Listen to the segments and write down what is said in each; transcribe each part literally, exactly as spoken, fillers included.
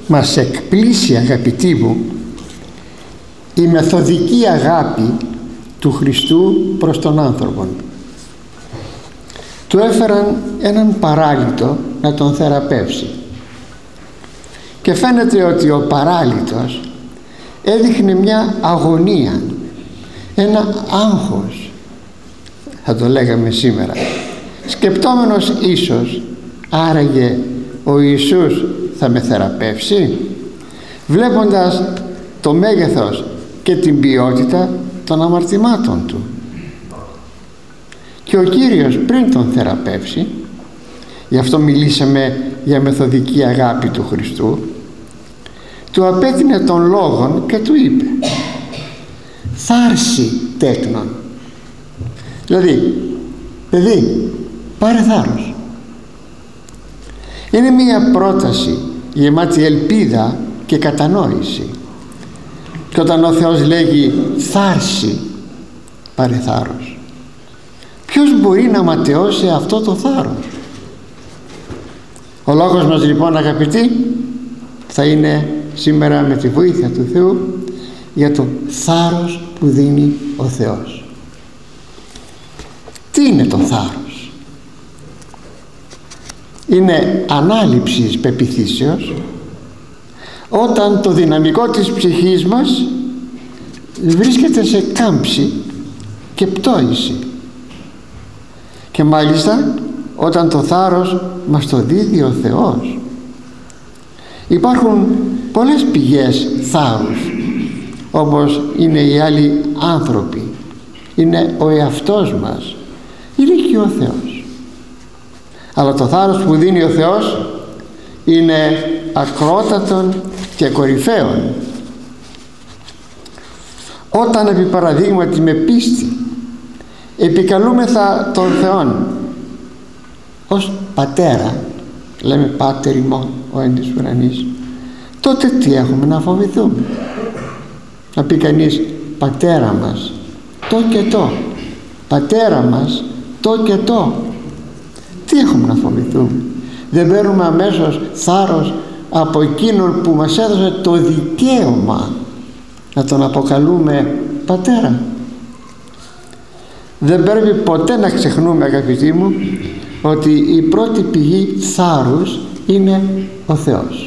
μας εκπλήσει, αγαπητοί μου, η μεθοδική αγάπη του Χριστού προς τον άνθρωπο. Του έφεραν έναν παράλυτο να τον θεραπεύσει και φαίνεται ότι ο παράλυτος έδειχνε μια αγωνία, ένα άγχος, θα το λέγαμε σήμερα, σκεπτόμενος ίσως άραγε ο Ιησούς θα με θεραπεύσει, βλέποντας το μέγεθος και την ποιότητα των αμαρτημάτων του. Και ο Κύριος πριν τον θεραπεύσει, γι' αυτό μιλήσαμε για μεθοδική αγάπη του Χριστού, του απέτεινε τον λόγον και του είπε θάρση τέκνον, δηλαδή παιδί πάρε θάρρος. Είναι μία πρόταση γεμάτη ελπίδα και κατανόηση, και όταν ο Θεός λέγει θάρση πάρε θάρρος, ποιος μπορεί να ματαιώσει αυτό το θάρρος? Ο λόγος μας λοιπόν, αγαπητοί, θα είναι σήμερα με τη βοήθεια του Θεού για το θάρρος που δίνει ο Θεός. Τι είναι το θάρρος? Είναι ανάληψης πεποιθήσεως όταν το δυναμικό της ψυχής μας βρίσκεται σε κάμψη και πτώηση, και μάλιστα όταν το θάρρος μας το δίδει ο Θεός. Υπάρχουν πολλές πηγές θάρρους, όπως είναι οι άλλοι άνθρωποι, είναι ο εαυτός μας, είναι και ο Θεός. Αλλά το θάρρος που δίνει ο Θεός είναι ακρότατον και κορυφαίων. Όταν επί παραδείγματι με πίστη επικαλούμεθα τον Θεόν ως πατέρα, λέμε πάτερ ημών ο εν της ουρανής, τότε τι έχουμε να φοβηθούμε? Να πει κανείς πατέρα μας το και το, πατέρα μας το και το, τι έχουμε να φοβηθούμε? Δεν παίρνουμε αμέσως θάρρος από εκείνον που μας έδωσε το δικαίωμα να τον αποκαλούμε πατέρα? Δεν πρέπει ποτέ να ξεχνούμε, αγαπητοί μου, ότι η πρώτη πηγή θάρρους είναι ο Θεός.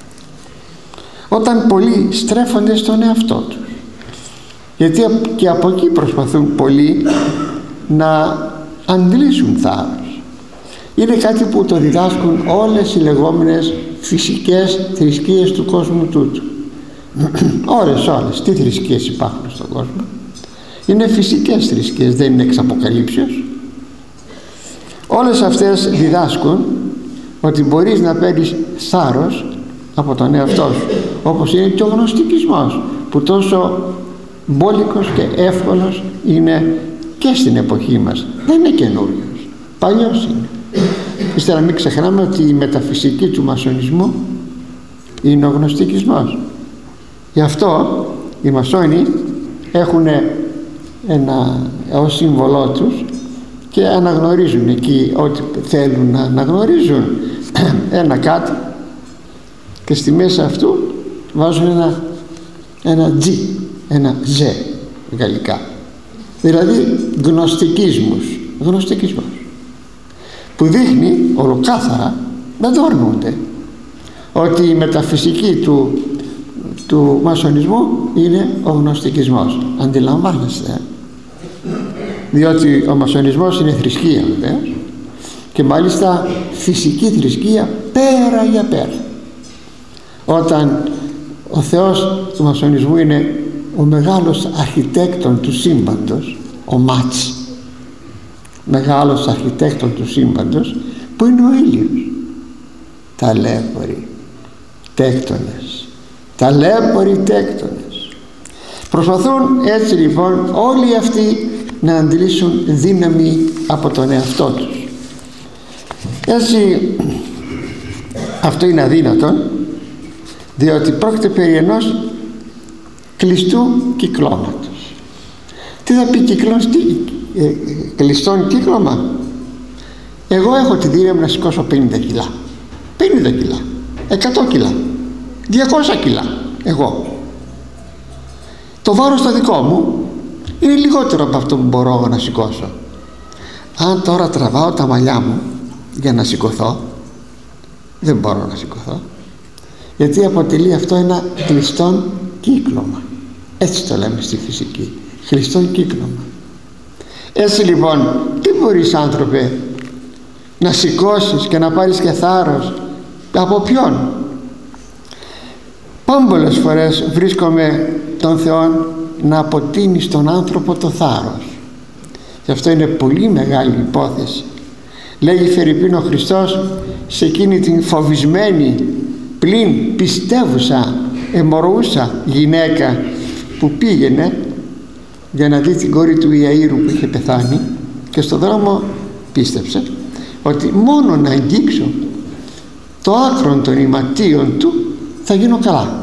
Όταν πολλοί στρέφονται στον εαυτό τους, γιατί και από εκεί προσπαθούν πολλοί να αντλήσουν θάρρος, είναι κάτι που το διδάσκουν όλες οι λεγόμενες φυσικές θρησκείες του κόσμου τούτου. Όλες, όλες, τι θρησκείες υπάρχουν στον κόσμο? Είναι φυσικές θρησκείες, δεν είναι εξ αποκαλύψεως. Όλες αυτές διδάσκουν ότι μπορείς να παίρνεις θάρρος από τον εαυτό σου, όπως είναι και ο γνωστικισμός, που τόσο μπόλικος και εύκολος είναι και στην εποχή μας. Δεν είναι καινούριος, παλιός είναι. Ύστερα μην ξεχνάμε ότι η μεταφυσική του μασονισμού είναι ο γνωστικισμός. Γι' αυτό οι μασόνοι έχουν ένα ως σύμβολό τους και αναγνωρίζουν εκεί ό,τι θέλουν να αναγνωρίζουν ένα κάτι, και στη μέση αυτού βάζουν ένα ένα G, ένα Z γαλλικά, δηλαδή γνωστικισμούς, γνωστικισμός, που δείχνει ολοκάθαρα, δεν το αρνούνται, ότι η μεταφυσική του του μασονισμού είναι ο γνωστικισμός. Αντιλαμβάνεστε? Διότι ο μασονισμός είναι θρησκεία βεβαίως, και μάλιστα φυσική θρησκεία πέρα για πέρα. Όταν ο Θεός του μασονισμού είναι ο μεγάλος αρχιτέκτον του σύμπαντος, ο Μάτς, μεγάλος αρχιτέκτον του σύμπαντος, που είναι ο ήλιος. Ταλέποροι τέκτονες, ταλέποροι τέκτονες. Προσπαθούν έτσι λοιπόν όλοι αυτοί να αντλήσουν δύναμη από τον εαυτό τους. Έτσι αυτό είναι αδύνατον, διότι πρόκειται περί ενός κλειστού κυκλώματος. Τι θα πει κυκλός, τι, ε, κλειστόν κύκλωμα? Εγώ έχω τη δύναμη να σηκώσω πενήντα κιλά, πενήντα κιλά, εκατό κιλά, διακόσια κιλά εγώ. Το βάρος το δικό μου είναι λιγότερο από αυτό που μπορώ εγώ να σηκώσω. Αν τώρα τραβάω τα μαλλιά μου για να σηκωθώ, δεν μπορώ να σηκωθώ, γιατί αποτελεί αυτό ένα κλειστόν κύκλωμα. Έτσι το λέμε στη φυσική, κλειστόν κύκλωμα. Έτσι λοιπόν, τι μπορείς άνθρωπε να σηκώσεις και να πάρεις και θάρρος? Από ποιον? Πάμπολες φορές βρίσκομαι τον Θεό να αποτείνει στον άνθρωπο το θάρρος, και αυτό είναι πολύ μεγάλη υπόθεση. Λέγει φερειπίν ο Χριστός σε εκείνη την φοβισμένη πλην πιστεύουσα αιμορρούσα γυναίκα που πήγαινε για να δει την κόρη του Ιαΐρου που είχε πεθάνει, και στον δρόμο πίστεψε ότι μόνο να αγγίξω το άκρον των ηματίων του θα γίνω καλά.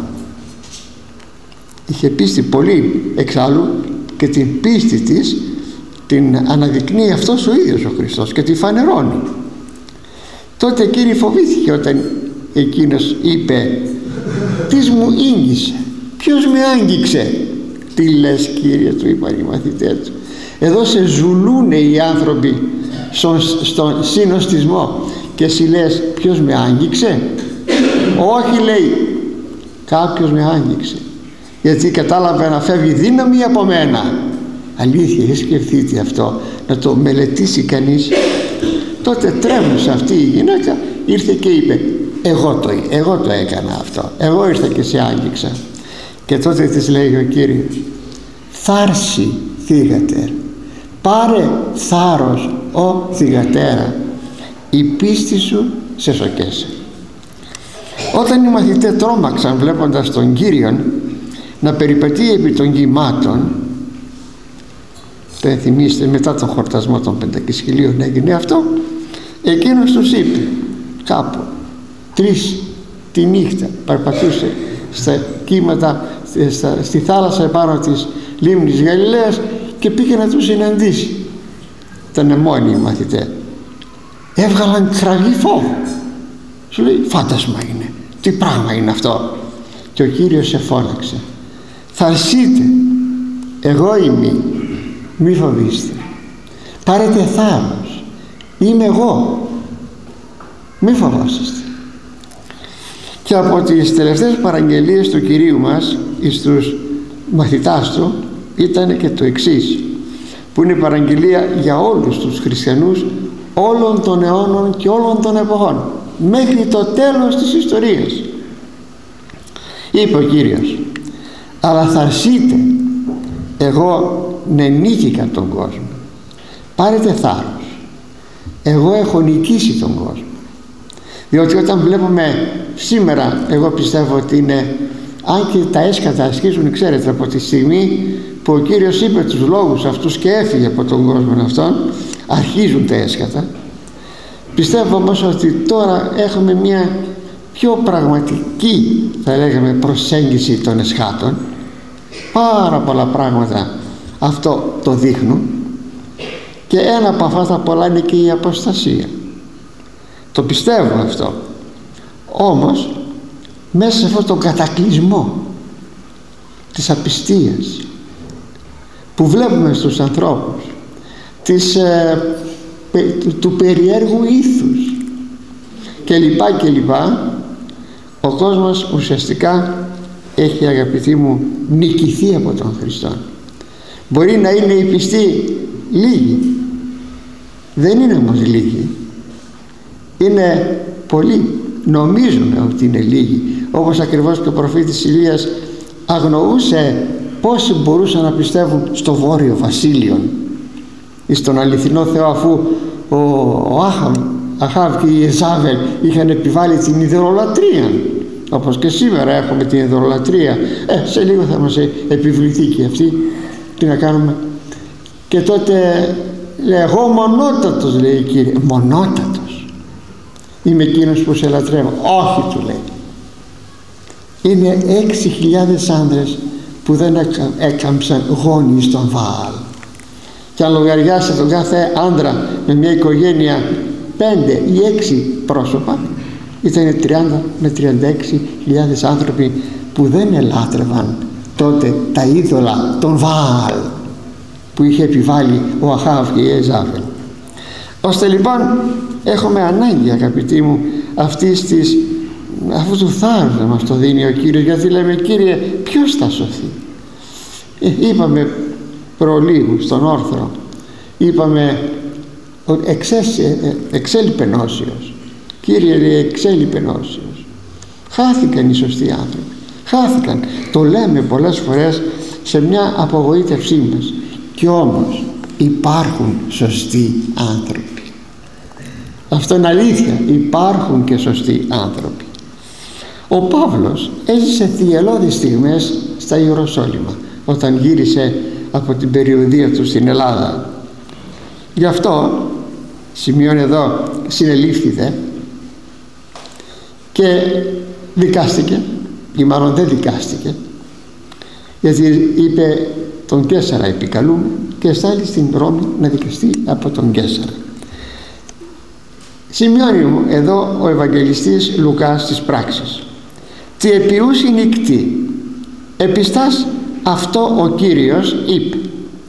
Είχε πίστη πολύ εξάλλου, και την πίστη της την αναδεικνύει αυτός ο ίδιος ο Χριστός και τη φανερώνει. Τότε εκείνη φοβήθηκε όταν εκείνος είπε, «Τις μου ήγγισε, ποιος με άγγιξε?» «Τι λες, Κύριε», του είπαν οι μαθητές του, «εδώ σε ζουλούνε οι άνθρωποι στον, στον συνοστισμό και εσύ λες ποιος με άγγιξε?» «Όχι», λέει, «κάποιος με άγγιξε, γιατί κατάλαβε να φεύγει δύναμη από μένα». Αλήθεια, σκεφτείτε αυτό, να το μελετήσει κανείς. Τότε τρέμουσε αυτή η γυναίκα, ήρθε και είπε, εγώ το, εγώ το έκανα αυτό, εγώ ήρθα και σε άγγιξα. Και τότε της λέει ο Κύριος, «Θάρση θύγατερ, πάρε θάρρος ο θυγατέρα, η πίστη σου σε σοκέσε». Όταν οι μαθητές τρόμαξαν βλέποντας τον Κύριον να περιπετεί επί των γυμάτων, το ενθυμίστε, μετά τον χορτασμό των πεντακισχυλίων έγινε αυτό, εκείνος τους είπε, κάπου τρεις τη νύχτα περπατούσε στα κύματα, στα, στη θάλασσα επάνω της λίμνης Γαλιλαίας, και πήγε να τους συναντήσει. Ήταν μόνοι οι μαθητές, έβγαλαν κραυγή φόβο. Σου λέει, φάντασμα είναι, τι πράγμα είναι αυτό? Και ο Κύριος σε φώναξε, «Θαρσείτε, εγώ είμαι, μη φοβήστε, πάρετε θάρρος, είμαι εγώ, μη φοβόσαστε». Και από τις τελευταίες παραγγελίες του Κυρίου μας εις τους μαθητάς του ήταν και το εξής, που είναι η παραγγελία για όλους τους χριστιανούς όλων των αιώνων και όλων των εποχών μέχρι το τέλος της ιστορίας. Είπε ο Κύριος, «Αλλά θαρσείτε, εγώ νενίκηκα τον κόσμο, πάρετε θάρρος, εγώ έχω νικήσει τον κόσμο». Διότι όταν βλέπουμε σήμερα, εγώ πιστεύω ότι είναι, αν και τα έσκατα ασχίζουν, ξέρετε, από τη στιγμή που ο Κύριος είπε τους λόγους αυτούς και έφυγε από τον κόσμο αυτόν, αρχίζουν τα έσκατα. Πιστεύω όμως ότι τώρα έχουμε μια πιο πραγματική, θα λέγαμε, προσέγγιση των εσχάτων. Πάρα πολλά πράγματα αυτό το δείχνουν, και ένα από αυτά τα πολλά είναι και η αποστασία. Το πιστεύω αυτό. Όμως μέσα σε αυτόν τον κατακλυσμό της απιστίας που βλέπουμε στους ανθρώπους, της, ε, του, του περιέργου ήθους και λοιπά και λοιπά, ο κόσμος ουσιαστικά έχει, αγαπητοί μου, νικηθεί από τον Χριστό. Μπορεί να είναι οι πιστοί λίγοι, δεν είναι όμως λίγοι, είναι πολλοί, νομίζουμε ότι είναι λίγοι, όπως ακριβώς και ο προφήτης Ηλίας αγνοούσε πόσοι μπορούσαν να πιστεύουν στο Βόρειο Βασίλειο ή στον αληθινό Θεό, αφού ο, ο Άχαμ, Αχάβ και η Εζάβελ είχαν επιβάλει την ιδωλολατρία, όπως και σήμερα έχουμε την ιδωλολατρία. Ε, σε λίγο θα μας επιβληθεί και αυτή, τι να κάνουμε. Και τότε λέει, εγώ μονότατος, λέει, Κύριε, μονότατος είμαι εκείνος που σε λατρεύω. Όχι, του λέει, είναι έξι χιλιάδες άνδρες που δεν έκαμψαν γόνοι στον Βαάλ, και αν λογαριάσετε τον κάθε άνδρα με μια οικογένεια πέντε ή έξι πρόσωπα, Ήταν τριάντα με τριάντα έξι χιλιάδες άνθρωποι που δεν ελάτρευαν τότε τα είδωλα των Βαάλ που είχε επιβάλει ο Αχάβ και η Εζάβελ. Ώστε λοιπόν έχουμε ανάγκη, αγαπητοί μου, αυτής της, αυτού του θάρρους να μας το δίνει ο Κύριος, γιατί λέμε, Κύριε, ποιος θα σωθεί? Ε, είπαμε προλίγου στον όρθρο, είπαμε εξέλιπεν όσιος. Κύριε, εξέλιπεν όσιος. Χάθηκαν οι σωστοί άνθρωποι, χάθηκαν. Το λέμε πολλές φορές σε μια απογοήτευσή μας, και όμως υπάρχουν σωστοί άνθρωποι. Αυτό είναι αλήθεια, υπάρχουν και σωστοί άνθρωποι. Ο Παύλος έζησε θυελλώδεις στιγμές στα Ιεροσόλυμα όταν γύρισε από την περιοδεία του στην Ελλάδα. Γι' αυτό σημειώνει εδώ, συνελήφθηde και δικάστηκε, ή μάλλον δεν δικάστηκε, γιατί είπε τον Καίσαρα επικαλούμε, και στάλει στην Ρώμη να δικαστεί από τον Καίσαρα. Σημειώνει μου εδώ ο Ευαγγελιστής Λουκάς στις πράξεις: «Τι επιούσι νυκτή, επιστάς αυτό ο Κύριος είπε,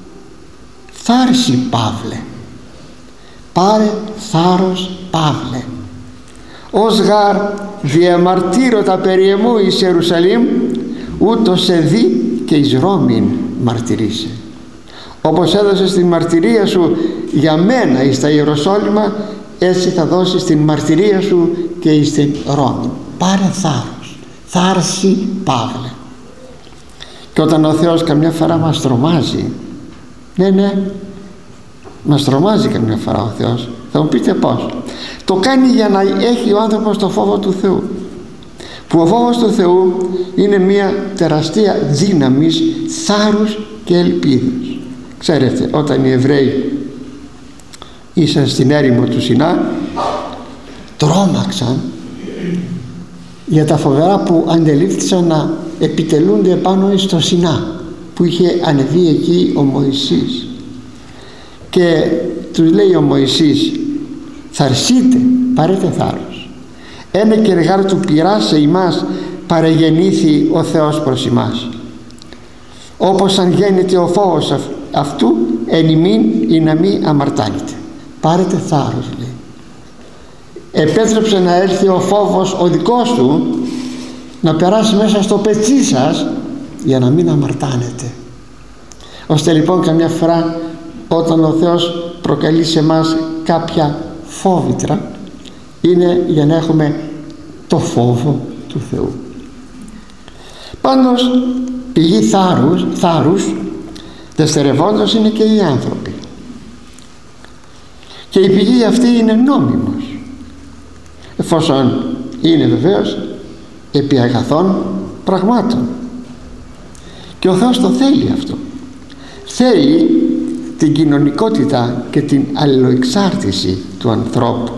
θάρση Παύλε, πάρε θάρρος Παύλε, ως γάρ διαμαρτύρωτα περί εμού εις Ιερουσαλήμ, ούτως σε δει και εις Ρώμην μαρτυρήσε». Όπως έδωσες την μαρτυρία σου για μένα εις τα Ιεροσόλυμα, έτσι θα δώσεις την μαρτυρία σου και εις την Ρώμη. Πάρε θάρρος, θάρση Παύλε. Και όταν ο Θεός καμιά φορά μας τρομάζει, ναι ναι μας τρομάζει καμιά φορά ο Θεός, θα μου πείτε πώς? Το κάνει για να έχει ο άνθρωπος το φόβο του Θεού, που ο φόβος του Θεού είναι μια τεραστία δύναμης θάρρους και ελπίδος. Ξέρετε, όταν οι Εβραίοι ήσαν στην έρημο του Σινά, τρόμαξαν για τα φοβερά που αντελήφθησαν να επιτελούνται επάνω στο Σινά, που είχε ανεβεί εκεί ο Μωυσής. Και τους λέει ο Μωυσής, θαρσείτε, πάρετε θάρρος, ένα κεργάρ του πειρά σε ημάς παρεγεννήθη ο Θεός προς ημάς, όπως αν γέννηται ο φόβος αυτού εν ημίν ή να μη αμαρτάνετε. Πάρετε θάρρος, λέει. Επέτρεψε να έρθει ο φόβος ο δικός του να περάσει μέσα στο πετσί σας για να μην αμαρτάνετε. Ώστε λοιπόν καμιά φορά όταν ο Θεός προκαλεί σε μας κάποια φόβητρα, είναι για να έχουμε το φόβο του Θεού. Πάντως πηγή θάρρους, θάρρους δευτερευόντως είναι και οι άνθρωποι, και η πηγή αυτή είναι νόμιμος, εφόσον είναι βεβαίως επί αγαθών πραγμάτων, και ο Θεός το θέλει αυτό. Θέλει την κοινωνικότητα και την αλληλοεξάρτηση του ανθρώπου.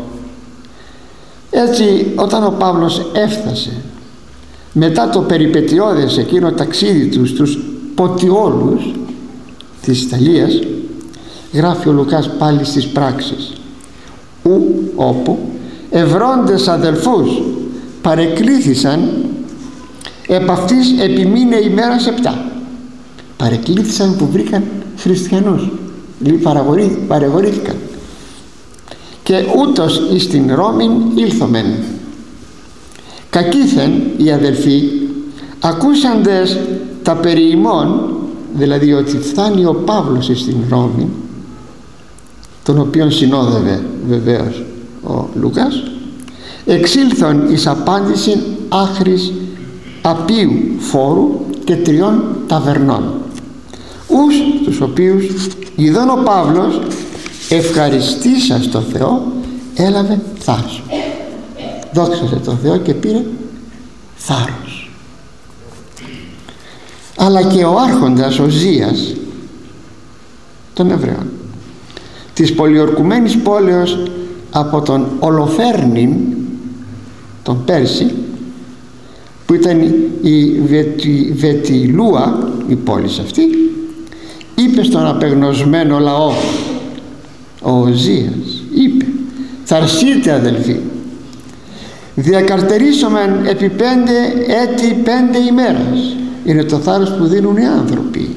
Έτσι, όταν ο Παύλος έφτασε μετά το περιπετειώδες εκείνο ταξίδι του στους Ποτιόλους της Ιταλίας, γράφει ο Λουκάς πάλι στις πράξεις, ου όπου ευρώντες αδελφούς παρεκλήθησαν επ' αυτής επιμείνε ημέρας επτά. Παρεκλήθησαν που βρήκαν χριστιανούς, δηλαδή παρεγορήθηκαν. Και ούτως εις την Ρώμην ήλθομεν. Κακήθεν οι αδελφοί, ακούσαντες τα περί ημών, δηλαδή ότι φτάνει ο Παύλος στην Ρώμη, τον οποίον συνόδευε βεβαίως ο Λουκάς, εξήλθον εις απάντηση άχρης απείου φόρου και τριών ταβερνών, ους τους οποίους ειδών ο Παύλος ευχαριστήσας το Θεό έλαβε θάρρος. Δόξασε το Θεό και πήρε θάρρος. Αλλά και ο άρχοντας ο Ζίας των Εβραίων της πολιορκουμένης πόλεως από τον Ολοφέρνην τον Πέρση, που ήταν η Βετι, Βετιλούα η πόλη αυτή, είπε στον απεγνωσμένο λαό, ο Ζίας είπε, θαρσείτε αδελφοί, Διακαρτερίσομεν επί πέντε έτη πέντε ημέρας. Είναι το θάρρος που δίνουν οι άνθρωποι.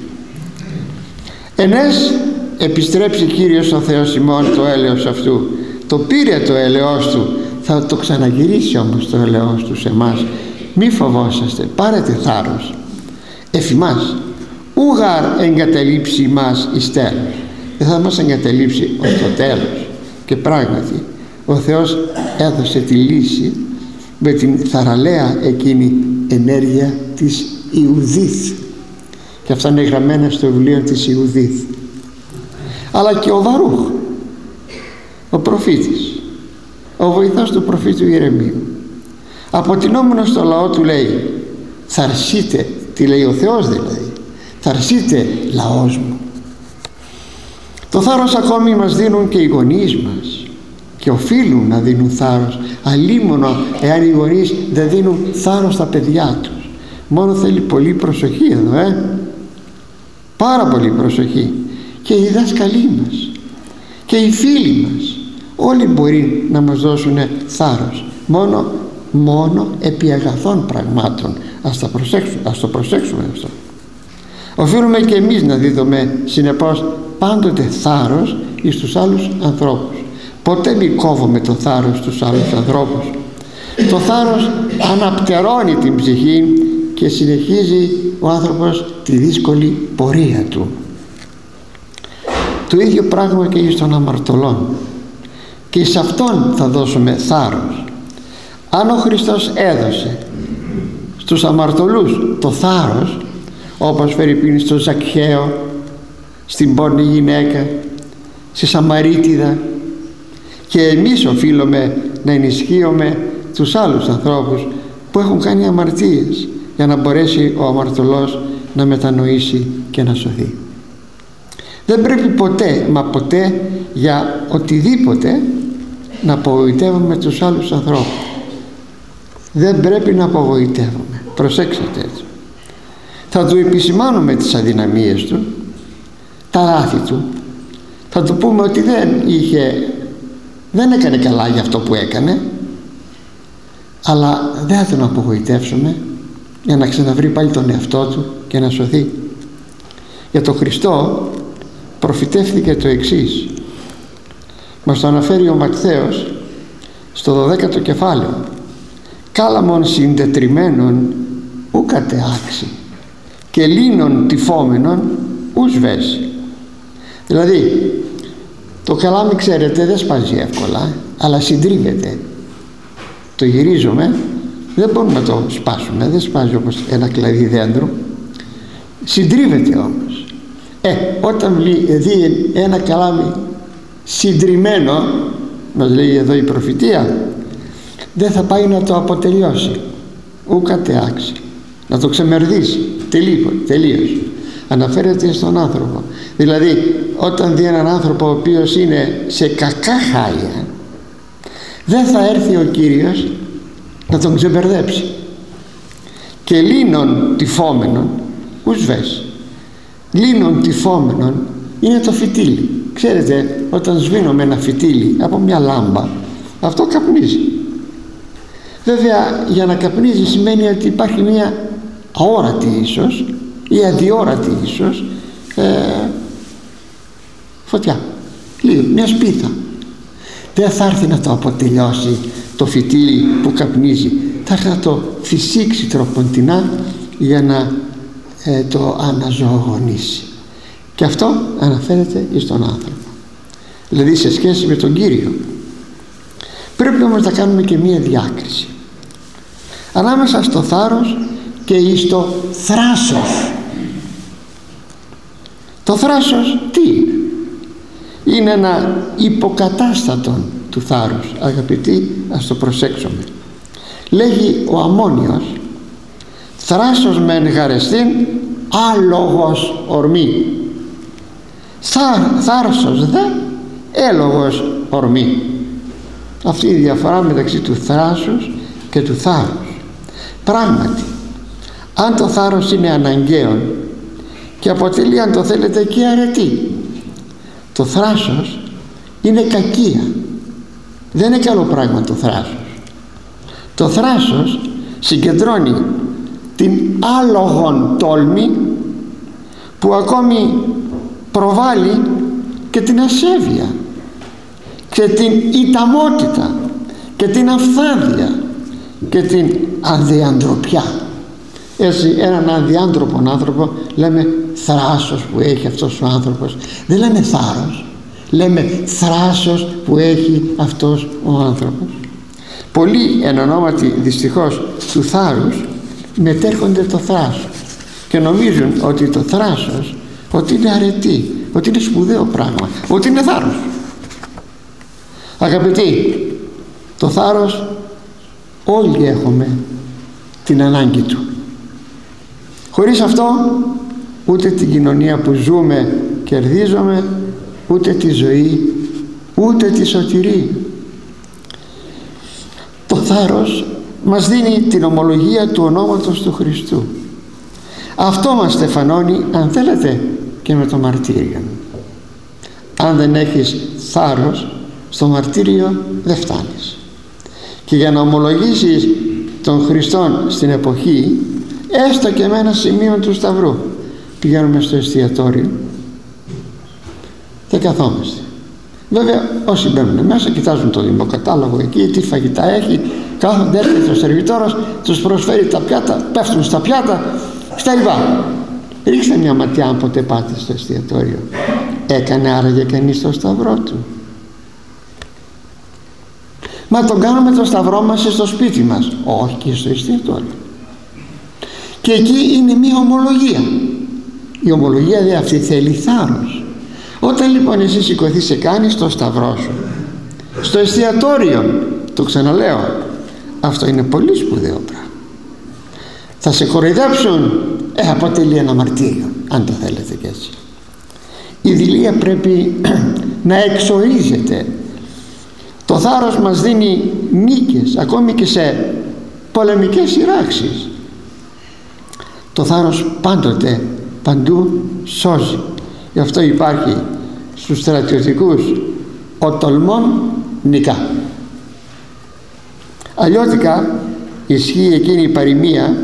Ενές επιστρέψει Κύριος ο Θεός ημών το έλεος αυτού. Το πήρε το έλεος του, θα το ξαναγυρίσει όμως το έλεος του σε εμάς. Μη φοβόσαστε, πάρετε θάρρος. Εφημάς ούγαρ εγκαταλείψει μας εις τέλος. Δεν θα μας εγκαταλείψει ως το τέλος. Και πράγματι ο Θεός έδωσε τη λύση με την θαραλέα εκείνη ενέργεια της Ιουδίθ, και αυτά είναι γραμμένα στο βιβλίο της Ιουδίθ. Αλλά και ο Βαρούχ, ο προφήτης, ο βοηθός του προφήτου Ιερεμίου, αποτινόμενος στο λαό του λέει: θαρσείτε, τι λέει ο Θεός δηλαδή, θαρσείτε λαός μου. Το θάρρος ακόμη μας δίνουν και οι γονείς μας, και οφείλουν να δίνουν θάρρος, αλίμονο εάν οι γονείς δεν δίνουν θάρρος στα παιδιά τους. Μόνο θέλει πολύ προσοχή εδώ, ε? πάρα πολύ προσοχή. Και οι δάσκαλοι μας και οι φίλοι μας, όλοι μπορεί να μας δώσουν θάρρος, μόνο, μόνο επί αγαθών πραγμάτων. Ας, τα προσέξουμε, ας το προσέξουμε αυτό. Οφείλουμε και εμείς να δίδουμε συνεπώς πάντοτε θάρρος εις τους άλλους ανθρώπους. Ποτέ μη κόβουμε το θάρρος στους άλλους ανθρώπους. Το θάρρος αναπτερώνει την ψυχή και συνεχίζει ο άνθρωπος τη δύσκολη πορεία του. Το ίδιο πράγμα και εις των αμαρτωλών, και εις αυτόν θα δώσουμε θάρρος. Αν ο Χριστός έδωσε στους αμαρτωλούς το θάρρος, όπως φερειπίν στο Ζακχαίο, στην πόρνη γυναίκα, στη Σαμαρίτιδα, και εμείς οφείλουμε να ενισχύουμε τους άλλους ανθρώπους που έχουν κάνει αμαρτίες, για να μπορέσει ο αμαρτωλός να μετανοήσει και να σωθεί. Δεν πρέπει ποτέ, μα ποτέ, για οτιδήποτε να απογοητεύουμε τους άλλους ανθρώπους. Δεν πρέπει να απογοητεύουμε. Προσέξτε έτσι. Θα του επισημάνουμε τις αδυναμίες του, τα λάθη του, θα του πούμε ότι δεν είχε δεν έκανε καλά για αυτό που έκανε, αλλά δεν θα τον απογοητεύσουμε, για να ξαναβρει πάλι τον εαυτό του και να σωθεί. Για τον Χριστό προφητεύθηκε το εξής, μας το αναφέρει ο Ματθαίος στο δωδέκατο κεφάλαιο: κάλαμον συντετριμένων ου κατεάξει, και λίνων τυφόμενων ου σβέσει. Δηλαδή το καλάμι, ξέρετε, δεν σπάζει εύκολα, αλλά συντρίβεται. Το γυρίζουμε, δεν μπορούμε να το σπάσουμε, δεν σπάζει όπως ένα κλαδί δέντρου, συντρίβεται όμως. Ε, όταν δει ένα καλάμι συντριμμένο, μας λέει εδώ η προφητεία, δεν θα πάει να το αποτελειώσει, ου κατεάξει, να το ξεμερδίσει τελείως. Αναφέρεται στον άνθρωπο. Δηλαδή όταν δει έναν άνθρωπο ο οποίος είναι σε κακά χάλια, δεν θα έρθει ο Κύριος να τον ξεμπερδέψει. Και λίνων τυφόμενων ου σβέσει. Λίνων τυφόμενων είναι το φυτίλι. Ξέρετε, όταν σβήνουμε ένα φυτίλι από μια λάμπα, αυτό καπνίζει. Βέβαια, για να καπνίζει σημαίνει ότι υπάρχει μια αόρατη ίσως ή αδιόρατη ίσως ε, φωτιά, λίγο, μια σπίθα. Δεν θα έρθει να το αποτελειώσει το φυτίλι που καπνίζει, θα έρθει να το φυσήξει τροποντινά για να ε, το αναζωογονήσει. Και αυτό αναφέρεται στον άνθρωπο, δηλαδή σε σχέση με τον Κύριο. Πρέπει όμως να κάνουμε και μία διάκριση ανάμεσα στο θάρρος και στο θράσος. Το θράσος τι είναι? Είναι ένα υποκατάστατο του θάρρους, αγαπητοί, ας το προσέξουμε. Λέγει ο Αμμόνιος: θράσος μεν γαρεστήν, άλογος ορμή. Θά, θάρσος δε, έλογος ορμή. Αυτή η διαφορά μεταξύ του θράσους και του θάρρους. Πράγματι, αν το θάρρος είναι αναγκαίο και αποτελεί, αν το θέλετε, και αρετή, το θράσος είναι κακία. Δεν είναι καλό πράγμα το θράσος. Το θράσος συγκεντρώνει την άλογον τόλμη που ακόμη προβάλλει και την ασέβεια και την ηταμότητα και την αυθάδεια και την αδιαντροπιά. Έτσι έναν αδιάντροπον άνθρωπο λέμε θράσος που έχει αυτός ο άνθρωπος. Δεν λέμε θάρρος, λέμε θράσος που έχει αυτός ο άνθρωπος. Πολλοί εν ονόματι δυστυχώς του θάρρους μετέρχονται το θράσος και νομίζουν ότι το θράσος ότι είναι αρετή, ότι είναι σπουδαίο πράγμα, ότι είναι θάρρος. Αγαπητοί, το θάρρος όλοι έχουμε την ανάγκη του. Χωρίς αυτό ούτε την κοινωνία που ζούμε κερδίζουμε, ούτε τη ζωή, ούτε τη σωτηρία. Το θάρρος μας δίνει την ομολογία του ονόματος του Χριστού. Αυτό μας στεφανώνει, αν θέλετε, και με το μαρτύριο. Αν δεν έχεις θάρρος, στο μαρτύριο δεν φτάνεις. Και για να ομολογήσεις τον Χριστόν στην εποχή, έστω και με ένα σημείο του Σταυρού, πηγαίνουμε στο εστιατόριο, δεν καθόμαστε. Βέβαια όσοι μπαίνουν μέσα κοιτάζουν το δημοκατάλογο εκεί, τι φαγητά έχει, κάθονται, έρχεται ο σερβιτόρος, τους προσφέρει τα πιάτα, πέφτουν στα πιάτα, στα λοιπά. Ρίξτε μια ματιά αν ποτέ πάτε στο εστιατόριο. Έκανε άραγε κανείς το σταυρό του? Μα τον κάνουμε το σταυρό μας στο σπίτι μας, όχι και στο εστιατόριο. Και εκεί είναι μια ομολογία. Η ομολογία δε αυτή θέλει θάρρος. Όταν λοιπόν εσύ σηκωθείς και κάνεις το σταυρό σου στο εστιατόριο, το ξαναλέω, αυτό είναι πολύ σπουδαίο πράγμα. Θα σε κοροϊδέψουν, ε, αποτελεί ένα μαρτύριο, αν το θέλετε κι έτσι. Η δειλία πρέπει να εξορίζεται. Το θάρρος μας δίνει νίκες, ακόμη και σε πολεμικές σειράξεις. Το θάρρος πάντοτε, παντού σώζει. Γι' αυτό υπάρχει στους στρατιωτικούς ο τολμών νικά. Αλλιώτικα ισχύει εκείνη η παροιμία,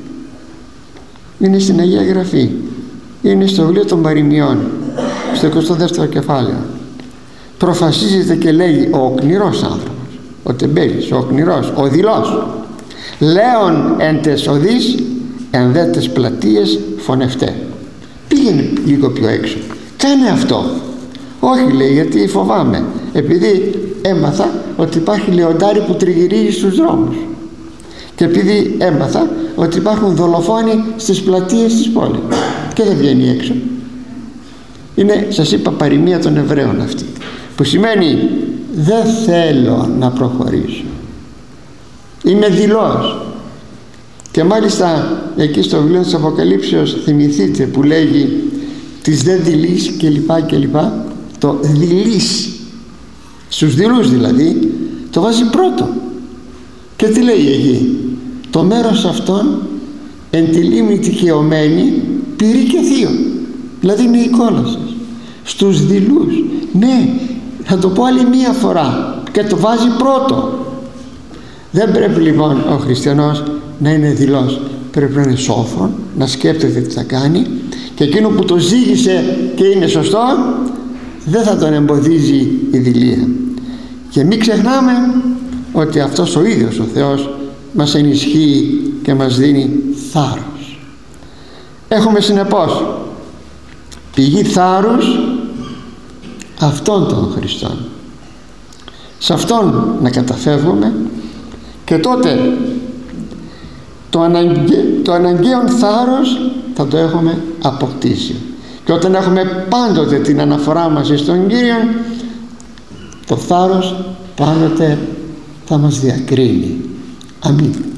είναι στην Αγία Γραφή, είναι στο βιβλίο των παροιμιών, στο εικοστό δεύτερο κεφάλαιο. Προφασίζεται και λέγει ο οκνηρός άνθρωπος, ο τεμπέλης, ο οκνηρός, ο δειλός, λέον εν τες οδείς, εν δε τες πλατείες φωνευτέ. Πήγαινε λίγο πιο έξω, κάνε αυτό. Όχι, λέει, γιατί φοβάμαι, επειδή έμαθα ότι υπάρχει λεοντάρι που τριγυρίζει στους δρόμους και επειδή έμαθα ότι υπάρχουν δολοφόνοι στις πλατείες της πόλης και δεν βγαίνει έξω. Είναι, σας είπα, παροιμία των Εβραίων αυτή, που σημαίνει δεν θέλω να προχωρήσω, είμαι δειλός. Και μάλιστα εκεί στο βιβλίο της Αποκαλύψεως θυμηθείτε που λέγει της δε δειλής και λοιπά και λοιπά, το δειλής, στους δειλούς δηλαδή, το βάζει πρώτο. Και τι λέει εκεί? Το μέρος αυτόν εν τη λίμνη τυχαιωμένη πυρή και θείο, δηλαδή είναι η κόλαση. Στους δειλούς, ναι, θα το πω άλλη μία φορά, και το βάζει πρώτο. Δεν πρέπει λοιπόν ο χριστιανός να είναι δειλός, πρέπει να είναι σόφρον, να σκέπτεται τι θα κάνει, και εκείνο που το ζήγησε και είναι σωστό δεν θα τον εμποδίζει η δειλία. Και μην ξεχνάμε ότι αυτός ο ίδιος ο Θεός μας ενισχύει και μας δίνει θάρρος. Έχουμε συνεπώς πηγή θάρρους αυτόν τον Χριστόν, σε αυτόν να καταφεύγουμε, και τότε το, αναγκαί, το αναγκαίο θάρρος θα το έχουμε αποκτήσει. Και όταν έχουμε πάντοτε την αναφορά μας στον Κύριο, το θάρρος πάντοτε θα μας διακρίνει. Αμήν.